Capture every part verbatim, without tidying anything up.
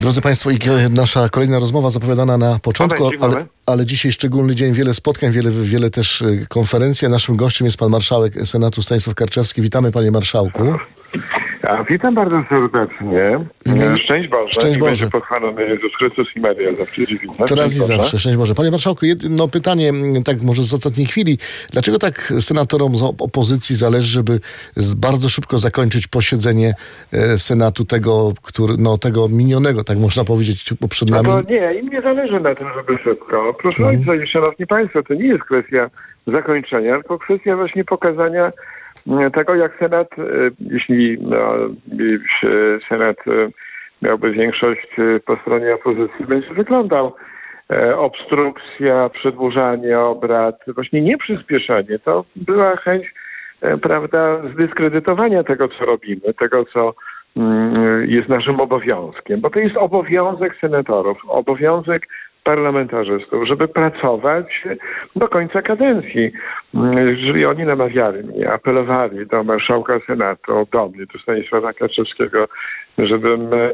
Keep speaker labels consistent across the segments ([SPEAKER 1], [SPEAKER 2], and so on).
[SPEAKER 1] Drodzy Państwo, i nasza kolejna rozmowa zapowiadana na początku,
[SPEAKER 2] Momencik,
[SPEAKER 1] ale,
[SPEAKER 2] moment.
[SPEAKER 1] ale dzisiaj szczególny dzień, wiele spotkań, wiele, wiele też konferencji. Naszym gościem jest pan marszałek Senatu Stanisław Karczewski. Witamy, panie marszałku.
[SPEAKER 2] A, witam bardzo serdecznie.
[SPEAKER 1] imieniu-
[SPEAKER 2] Szczęść Boże.
[SPEAKER 1] Szczęść
[SPEAKER 2] I
[SPEAKER 1] Boże.
[SPEAKER 2] będzie pochwalony Jezus Chrystus i Maria zawsze dziewicna.
[SPEAKER 1] Teraz i
[SPEAKER 2] Szczęść Boże.
[SPEAKER 1] zawsze. Szczęść Boże. Panie marszałku, jedno pytanie, tak może z ostatniej chwili. Dlaczego tak senatorom z opozycji zależy, żeby z bardzo szybko zakończyć posiedzenie e, Senatu, tego, który, no, tego minionego, tak można powiedzieć, bo przed
[SPEAKER 2] No
[SPEAKER 1] nami...
[SPEAKER 2] to nie, im nie zależy na tym, żeby szybko. Proszę
[SPEAKER 1] Mhm.
[SPEAKER 2] ojca i szanowni państwo, to nie jest kwestia zakończenia, tylko kwestia właśnie pokazania mm, tego, jak Senat, e, jeśli no, e, Senat e, miałby większość e, po stronie opozycji, będzie wyglądał. E, obstrukcja, przedłużanie obrad, właśnie nie przyspieszenie. To była chęć, e, prawda, zdyskredytowania tego, co robimy, tego, co mm, jest naszym obowiązkiem, bo to jest obowiązek senatorów, obowiązek parlamentarzystów, żeby pracować do końca kadencji. Jeżeli oni namawiali mnie, apelowali do marszałka Senatu, do mnie, do Stanisława Karczewskiego, żebym e,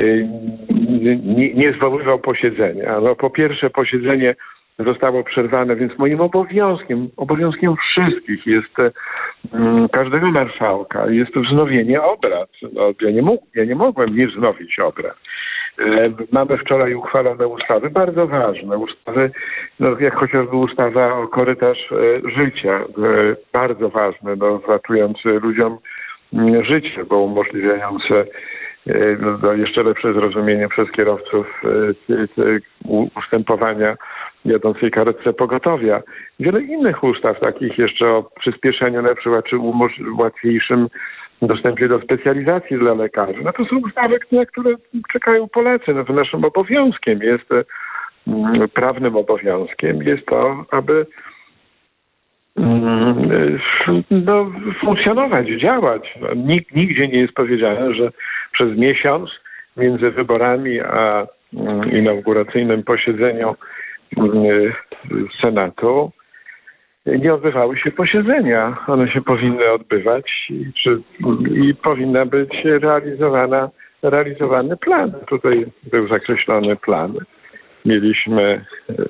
[SPEAKER 2] nie, nie zwoływał posiedzenia. No, po pierwsze posiedzenie zostało przerwane, więc moim obowiązkiem, obowiązkiem wszystkich jest um, każdego marszałka, jest wznowienie obrad. No, ja, nie mógł, ja nie mogłem nie wznowić obrad. E, mamy wczoraj uchwalone ustawy, bardzo ważne ustawy, no, jak chociażby ustawa o korytarz e, życia, e, bardzo ważne, no, ratujący ludziom m, życie, bo umożliwiające e, no, jeszcze lepsze zrozumienie przez kierowców e, e, ustępowania jadącej karetce pogotowia. Wiele innych ustaw, takich jeszcze o przyspieszeniu na przykład, czy umoż- łatwiejszym dostępie do specjalizacji dla lekarzy. No to są ustawy, na które czekają Polacy. No to naszym obowiązkiem jest, mm, prawnym obowiązkiem jest to, aby mm, no, funkcjonować, działać. No, nig- nigdzie nie jest powiedziane, że przez miesiąc między wyborami a mm, inauguracyjnym posiedzeniu Senatu nie odbywały się posiedzenia. One się powinny odbywać i, czy, i powinna być realizowana, realizowany plan. Tutaj był zakreślony plan. Mieliśmy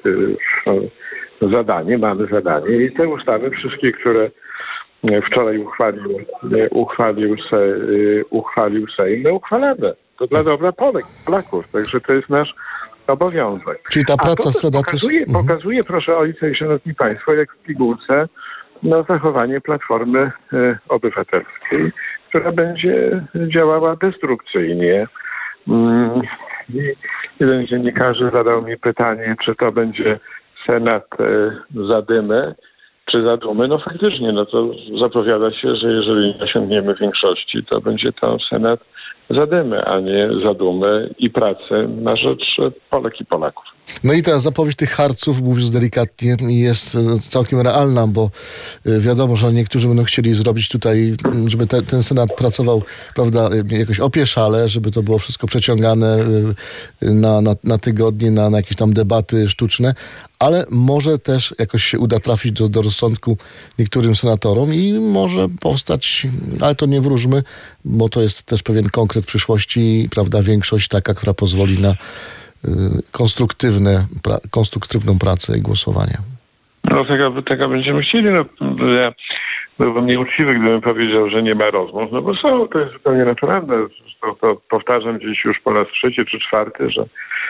[SPEAKER 2] y, zadanie, mamy zadanie i te ustawy wszystkie, które wczoraj uchwalił, uchwalił, se, y, uchwalił Sejm, no uchwalane. To dla dobra Polek, Polaków. Także to jest nasz obowiązek.
[SPEAKER 1] Czyli ta
[SPEAKER 2] A
[SPEAKER 1] praca
[SPEAKER 2] to też
[SPEAKER 1] Senatu...
[SPEAKER 2] pokazuje,
[SPEAKER 1] Mhm.
[SPEAKER 2] pokazuje, proszę ojca i szanowni państwo, jak w pigułce, no, zachowanie Platformy e, Obywatelskiej, która będzie działała destrukcyjnie. Mm, i jeden z dziennikarzy zadał mi pytanie, czy to będzie Senat e, zadymy, czy zadumy. No faktycznie, no to zapowiada się, że jeżeli nie osiągniemy większości, to będzie to Senat zadymy, a nie zadumy i pracy na rzecz Polek i Polaków.
[SPEAKER 1] No i ta zapowiedź tych harców, mówiąc delikatnie, jest e, całkiem realna, bo e, wiadomo, że niektórzy będą chcieli zrobić tutaj, m, żeby te, ten Senat pracował, prawda, e, jakoś opieszale, żeby to było wszystko przeciągane e, na, na, na tygodnie, na, na jakieś tam debaty sztuczne, ale może też jakoś się uda trafić do, do rozsądku niektórym senatorom i może powstać, ale to nie wróżmy, bo to jest też pewien konkret przyszłości, prawda, większość taka, która pozwoli na konstruktywne, pra, konstruktywną pracę i głosowanie.
[SPEAKER 2] No tego, tego będziemy chcieli. No, ja byłbym nieuczciwy, gdybym powiedział, że nie ma rozmów, no bo są, to jest zupełnie naturalne. To, to powtarzam dziś już po raz trzeci czy czwarty, że,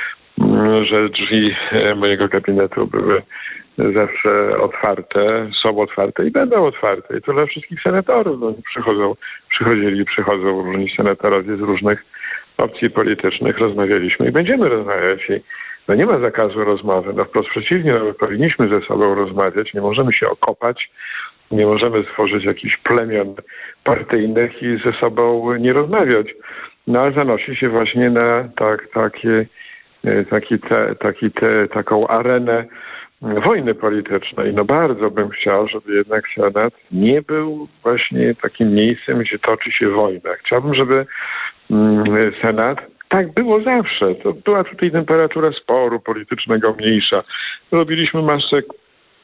[SPEAKER 2] że drzwi mojego gabinetu były zawsze otwarte, są otwarte i będą otwarte. I to dla wszystkich senatorów. No, przychodzą, przychodzili, przychodzą różni senatorowie z różnych opcji politycznych, rozmawialiśmy i będziemy rozmawiać. I no nie ma zakazu rozmowy. No wprost przeciwnie, no my powinniśmy ze sobą rozmawiać, nie możemy się okopać, nie możemy stworzyć jakichś plemion partyjnych i ze sobą nie rozmawiać. No ale zanosi się właśnie na tak, takie, taki te, taki te, taką arenę wojny politycznej. No bardzo bym chciał, żeby jednak Senat nie był właśnie takim miejscem, gdzie toczy się wojna. Chciałbym, żeby Senat, tak było zawsze, to była tutaj temperatura sporu politycznego mniejsza. Robiliśmy masę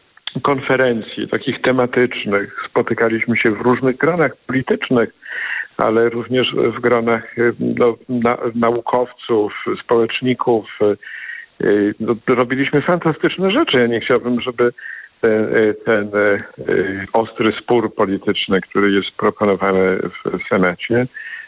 [SPEAKER 2] konferencji takich tematycznych, spotykaliśmy się w różnych gronach politycznych, ale również w gronach no, na, naukowców, społeczników. No, robiliśmy fantastyczne rzeczy. Ja nie chciałbym, żeby ten, ten ostry spór polityczny, który jest proponowany w Senacie,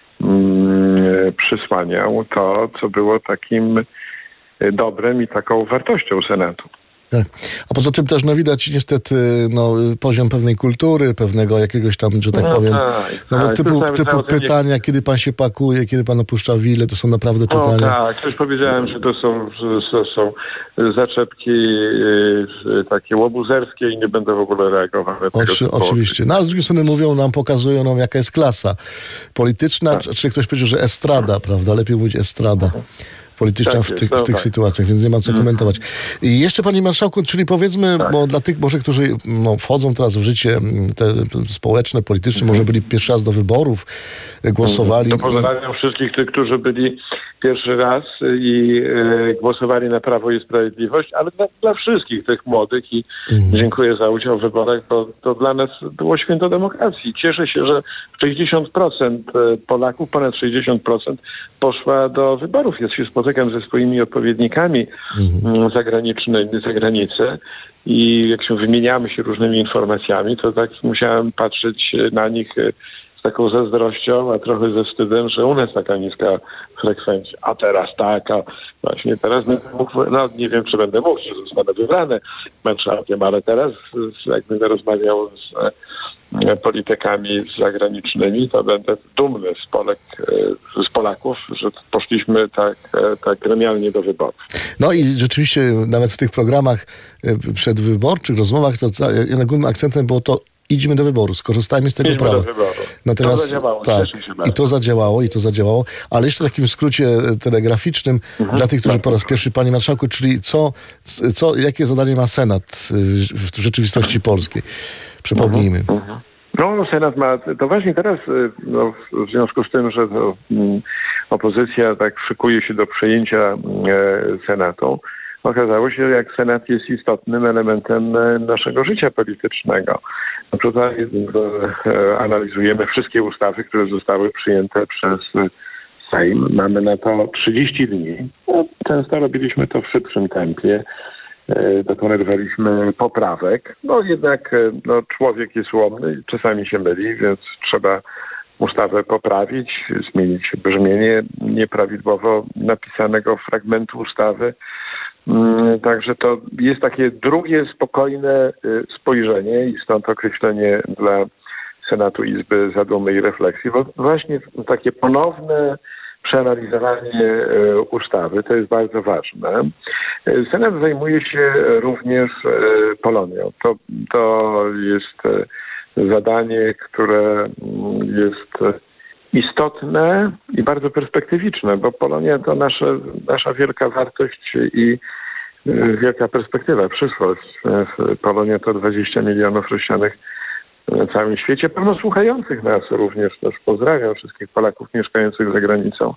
[SPEAKER 2] przysłaniał to, co było takim dobrem i taką wartością Senatu.
[SPEAKER 1] Tak. A poza tym też no widać niestety no, poziom pewnej kultury, pewnego jakiegoś tam, że tak
[SPEAKER 2] no
[SPEAKER 1] powiem,
[SPEAKER 2] tak,
[SPEAKER 1] no,
[SPEAKER 2] tak.
[SPEAKER 1] typu,
[SPEAKER 2] To
[SPEAKER 1] typu pytania, kiedy pan się pakuje, kiedy pan opuszcza willę, to są naprawdę
[SPEAKER 2] no,
[SPEAKER 1] pytania.
[SPEAKER 2] Tak, już powiedziałem, że to są, że to są zaczepki yy, takie łobuzerskie i nie będę w ogóle reagował na tego
[SPEAKER 1] Oczy, oczywiście. No, a z drugiej strony mówią nam, pokazują nam, jaka jest klasa polityczna, tak. czy, czy ktoś powiedział, że estrada, prawda? Lepiej mówić estrada. polityczna
[SPEAKER 2] tak
[SPEAKER 1] w,
[SPEAKER 2] jest,
[SPEAKER 1] tych,
[SPEAKER 2] no
[SPEAKER 1] w tych
[SPEAKER 2] tak.
[SPEAKER 1] sytuacjach, więc nie ma co komentować. I jeszcze, panie marszałku, czyli powiedzmy,
[SPEAKER 2] Tak.
[SPEAKER 1] bo dla tych może, którzy no, wchodzą teraz w życie te, te społeczne, polityczne, może byli pierwszy raz do wyborów, głosowali.
[SPEAKER 2] To pozdrawiam wszystkich tych, którzy byli pierwszy raz i e, głosowali na Prawo i Sprawiedliwość, ale dla, dla wszystkich tych młodych i
[SPEAKER 1] Mhm.
[SPEAKER 2] dziękuję za udział w wyborach, bo to dla nas było święto demokracji. Cieszę się, że sześćdziesiąt procent Polaków, ponad sześćdziesiąt procent poszła do wyborów. Ja się spotykam ze swoimi odpowiednikami
[SPEAKER 1] Mhm.
[SPEAKER 2] zagranicznymi, z zagranicy i jak się wymieniamy się różnymi informacjami, to tak musiałem patrzeć na nich z taką zazdrością, a trochę ze wstydem, że u nas taka niska frekwencja. A teraz taka, właśnie teraz będę mógł, no nie wiem, czy będę mógł, czy zostanę wybrany marszałkiem, ale teraz jak będę rozmawiał z e, politykami zagranicznymi, to będę dumny z, Polek, e, z Polaków, że poszliśmy tak, e, tak gremialnie do wyborów.
[SPEAKER 1] No i rzeczywiście nawet w tych programach e, przedwyborczych, rozmowach, to ca- głównym akcentem było to, idźmy do wyboru, skorzystajmy z tego
[SPEAKER 2] Idźmy
[SPEAKER 1] prawa.
[SPEAKER 2] do wyboru.
[SPEAKER 1] Natomiast
[SPEAKER 2] To zadziałało,
[SPEAKER 1] tak,
[SPEAKER 2] cieszę się
[SPEAKER 1] i
[SPEAKER 2] bardzo.
[SPEAKER 1] to zadziałało, i to zadziałało, ale jeszcze w takim skrócie telegraficznym
[SPEAKER 2] Mhm.
[SPEAKER 1] dla tych, którzy po raz pierwszy, panie marszałku, czyli co, co, jakie zadanie ma Senat y, w rzeczywistości polskiej? Przypomnijmy.
[SPEAKER 2] Mhm. No, Senat ma, to właśnie teraz, no, w związku z tym, że to, mm, opozycja tak szykuje się do przejęcia e, Senatu, okazało się, jak Senat jest istotnym elementem e, naszego życia politycznego. No tutaj e, analizujemy wszystkie ustawy, które zostały przyjęte przez Sejm. Mamy na to trzydzieści dni. No, często robiliśmy to w szybszym tempie. Dokonywaliśmy poprawek. No jednak no, człowiek jest ułomny, czasami się myli, więc trzeba ustawę poprawić, zmienić brzmienie nieprawidłowo napisanego fragmentu ustawy. Także to jest takie drugie, spokojne spojrzenie i stąd określenie dla Senatu Izby Zadumy i Refleksji, bo właśnie takie ponowne przeanalizowanie ustawy, to jest bardzo ważne. Senat zajmuje się również Polonią. To, to jest zadanie, które jest istotne i bardzo perspektywiczne, bo Polonia to nasza, nasza wielka wartość i wielka perspektywa, przyszłość. Polonia to dwadzieścia milionów rozsianych na całym świecie, pełno słuchających nas również. Też pozdrawiam wszystkich Polaków mieszkających za granicą.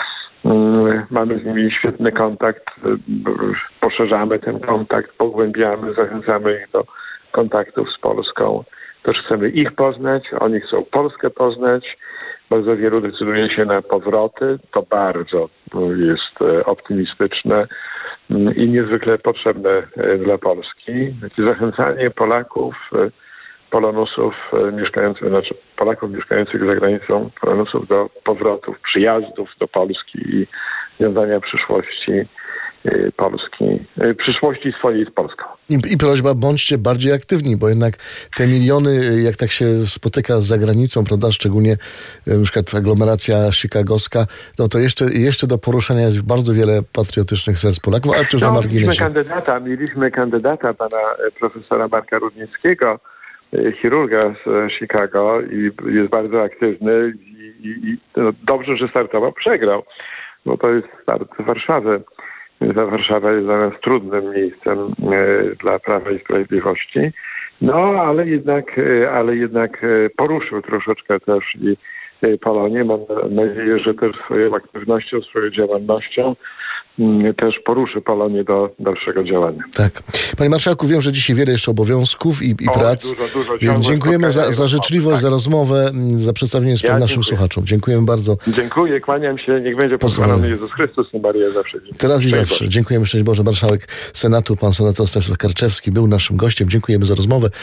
[SPEAKER 2] Mamy z nimi świetny kontakt, poszerzamy ten kontakt, pogłębiamy, zachęcamy ich do kontaktów z Polską. Też chcemy ich poznać, oni chcą Polskę poznać. Bardzo wielu decyduje się na powroty. To bardzo jest optymistyczne i niezwykle potrzebne dla Polski. Zachęcanie Polaków, Polonusów mieszkających, znaczy Polaków mieszkających za granicą, Polonusów do powrotów, przyjazdów do Polski i wiązania przyszłości Polski, przyszłości swojej z Polską.
[SPEAKER 1] I, I prośba, bądźcie bardziej aktywni, bo jednak te miliony, jak tak się spotyka z zagranicą, prawda, szczególnie na przykład aglomeracja chicagowska, no to jeszcze, jeszcze do poruszenia jest bardzo wiele patriotycznych serc Polaków, ale to już
[SPEAKER 2] no,
[SPEAKER 1] na
[SPEAKER 2] mieliśmy
[SPEAKER 1] marginesie.
[SPEAKER 2] kandydata, mieliśmy kandydata, pana profesora Marka Rudnickiego, chirurga z Chicago i jest bardzo aktywny i, i, i no, dobrze, że startował, przegrał, bo to jest start Warszawy. Ta Warszawa jest dla nas trudnym miejscem e, dla Prawa i Sprawiedliwości. No, ale jednak, e, ale jednak e, poruszył troszeczkę też i e, Polonię. Mam nadzieję, że też swoją aktywnością, swoją działalnością też poruszy Polonię do dalszego działania.
[SPEAKER 1] Tak. Panie marszałku, wiem, że dzisiaj wiele jeszcze obowiązków i, i
[SPEAKER 2] O,
[SPEAKER 1] prac.
[SPEAKER 2] dużo, dużo,
[SPEAKER 1] Więc dziękujemy za, za życzliwość,
[SPEAKER 2] tak.
[SPEAKER 1] za rozmowę, za przedstawienie spraw
[SPEAKER 2] Ja
[SPEAKER 1] naszym
[SPEAKER 2] dziękuję.
[SPEAKER 1] słuchaczom. Dziękujemy bardzo.
[SPEAKER 2] Dziękuję, kłaniam się. Niech będzie
[SPEAKER 1] Pozwolę.
[SPEAKER 2] pochwalony Jezus Chrystus i Maria zawsze.
[SPEAKER 1] Teraz i
[SPEAKER 2] Szczęść
[SPEAKER 1] zawsze.
[SPEAKER 2] Boże.
[SPEAKER 1] Dziękujemy, szczęść Boże. Marszałek Senatu, pan senator Stanisław Karczewski był naszym gościem. Dziękujemy za rozmowę.